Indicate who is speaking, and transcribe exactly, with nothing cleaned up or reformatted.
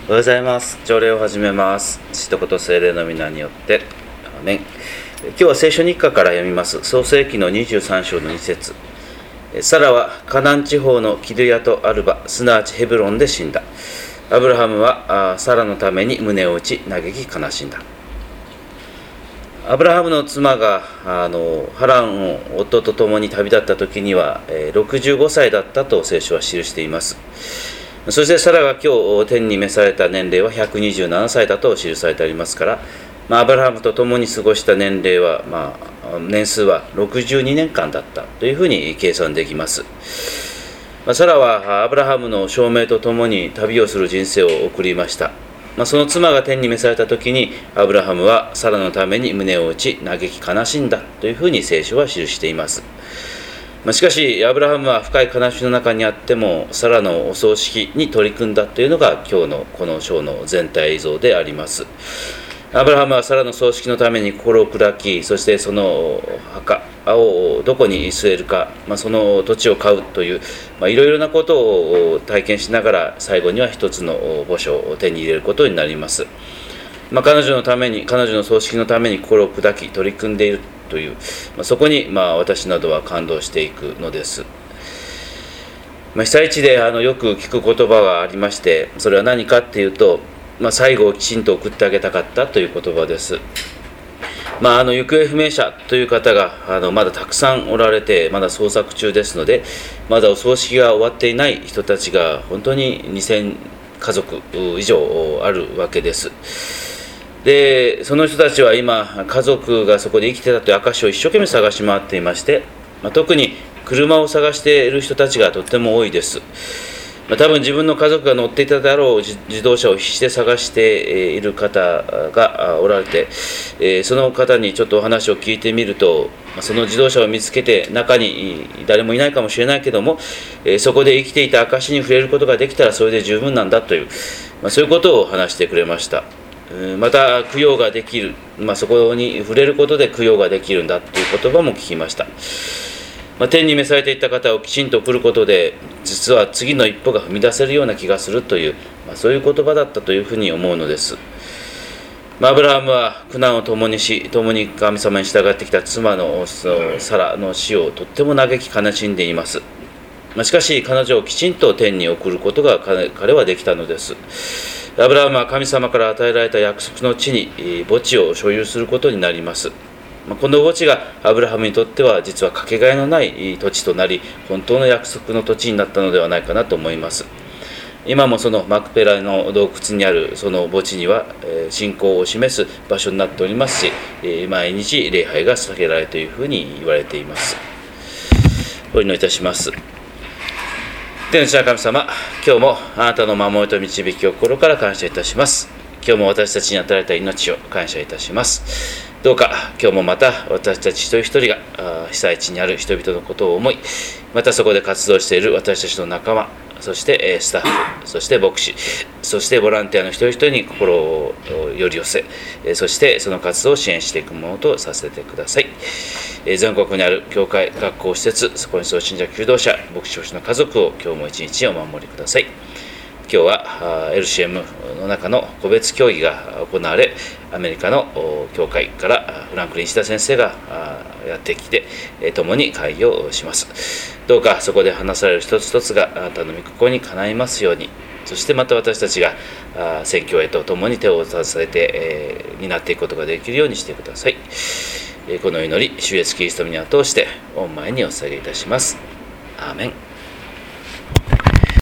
Speaker 1: おはようございます。朝礼を始めます。父と子と聖霊の皆によって。アーメン。今日は聖書日課から読みます。創世記のにじゅうさん章のに節。サラはカナン地方のキルヤトアルバ、すなわちヘブロンで死んだ。アブラハムはサラのために胸を打ち嘆き悲しんだ。アブラハムの妻があのハランを夫と共に旅立った時にはろくじゅうごさいだったと聖書は記しています。そしてサラが今日天に召された年齢はひゃくにじゅうななさいだと記されてありますから、まあ、アブラハムと共に過ごした年齢は、まあ、年数はろくじゅうにねんかんだったというふうに計算できます。まあ、サラはアブラハムの証明と共に旅をする人生を送りました。まあ、その妻が天に召された時にアブラハムはサラのために胸を打ち嘆き悲しんだというふうに聖書は記しています。しかしアブラハムは深い悲しみの中にあってもサラのお葬式に取り組んだというのが今日のこの章の全体像であります。アブラハムはサラの葬式のために心を砕き、そしてその墓をどこに据えるか、まあ、その土地を買うといういろいろなことを体験しながら最後には一つの墓所を手に入れることになります。まあ、彼女のために彼女の葬式のために心を砕き取り組んでいるという、まあ、そこにまあ私などは感動していくのです。まあ、被災地であのよく聞く言葉がありまして、それは何かっていうと、まあ、最後をきちんと送ってあげたかったという言葉です。まあ、あの行方不明者という方があのまだたくさんおられて、まだ捜索中ですので、まだお葬式が終わっていない人たちが本当ににせんかぞく以上あるわけです。でその人たちは今家族がそこで生きてたという証を一生懸命探し回っていまして、まあ、特に車を探している人たちがとっても多いです。まあ、多分自分の家族が乗っていたであろう 自, 自動車を必死で探している方がおられて、えー、その方にちょっとお話を聞いてみると、その自動車を見つけて中に誰もいないかもしれないけども、えー、そこで生きていた証に触れることができたらそれで十分なんだという、まあ、そういうことを話してくれました。また供養ができる、まあ、そこに触れることで供養ができるんだという言葉も聞きました。まあ、天に召されていった方をきちんと送ることで実は次の一歩が踏み出せるような気がするという、まあ、そういう言葉だったというふうに思うのです。まあ、アブラハムは苦難を共にし共に神様に従ってきた妻のサラの死をとっても嘆き悲しんでいます。まあ、しかし彼女をきちんと天に送ることが 彼, 彼はできたのです。アブラハムは神様から与えられた約束の地に墓地を所有することになります。この墓地がアブラハムにとっては実はかけがえのない土地となり、本当の約束の土地になったのではないかなと思います。今もそのマクペラの洞窟にあるその墓地には信仰を示す場所になっておりますし、毎日礼拝が捧げられるというふうに言われています。お祈りいたします。天の父なる神様、今日もあなたの守りと導きを心から感謝いたします。今日も私たちに与えられた命を感謝いたします。どうか今日もまた私たち一人一人が被災地にある人々のことを思い、またそこで活動している私たちの仲間、そしてスタッフ、そして牧師、そしてボランティアの一人一人に心をより寄せ、そしてその活動を支援していくものとさせてください。全国にある教会、学校施設、そこにそう信者求道者、牧師牧師の家族を今日も一日お守りください。今日は エルシーエム の中の個別協議が行われ、アメリカの教会からフランクリン石田先生がやってきて共に会議をします。どうかそこで話される一つ一つがあなたの御心にかないますように、そしてまた私たちが宣教へと共に手を携えて担っていくことができるようにしてください。この祈り、主イエスキリストの皆を通して御前にお捧げいたします。アーメン。